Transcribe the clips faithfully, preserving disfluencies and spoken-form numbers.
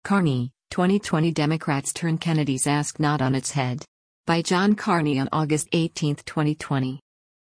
Carney, twenty twenty Democrats turn Kennedy's Ask Not on its head. By John Carney on August eighteenth, twenty twenty.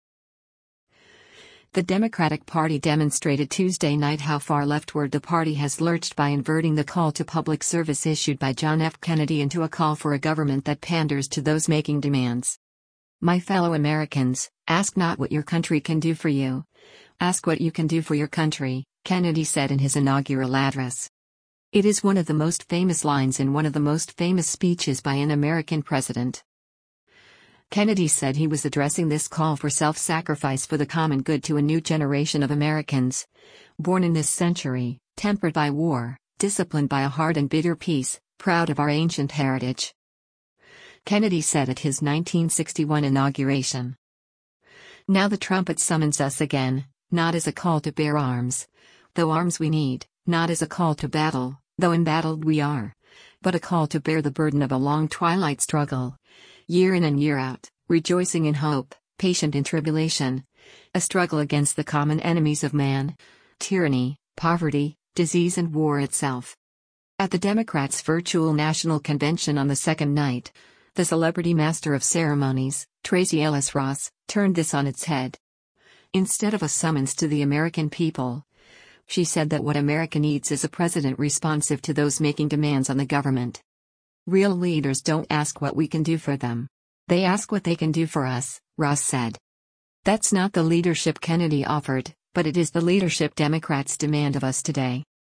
The Democratic Party demonstrated Tuesday night how far leftward the party has lurched by inverting the call to public service issued by John F. Kennedy into a call for a government that panders to those making demands. My fellow Americans, ask not what your country can do for you. Ask what you can do for your country, Kennedy said in his inaugural address. It is one of the most famous lines in one of the most famous speeches by an American president. Kennedy said he was addressing this call for self-sacrifice for the common good to a new generation of Americans, born in this century, tempered by war, disciplined by a hard and bitter peace, proud of our ancient heritage. Kennedy said at his nineteen sixty-one inauguration. Now the trumpet summons us again, not as a call to bear arms, though arms we need, not as a call to battle, though embattled we are, but a call to bear the burden of a long twilight struggle, year in and year out, rejoicing in hope, patient in tribulation, a struggle against the common enemies of man, tyranny, poverty, disease and war itself. At the Democrats' virtual national convention on the second night, the celebrity master of ceremonies, Tracee Ellis Ross, turned this on its head. Instead of a summons to the American people, she said that what America needs is a president responsive to those making demands on the government. Real leaders don't ask what we can do for them. They ask what they can do for us, Ross said. That's not the leadership Kennedy offered, but it is the leadership Democrats demand of us today.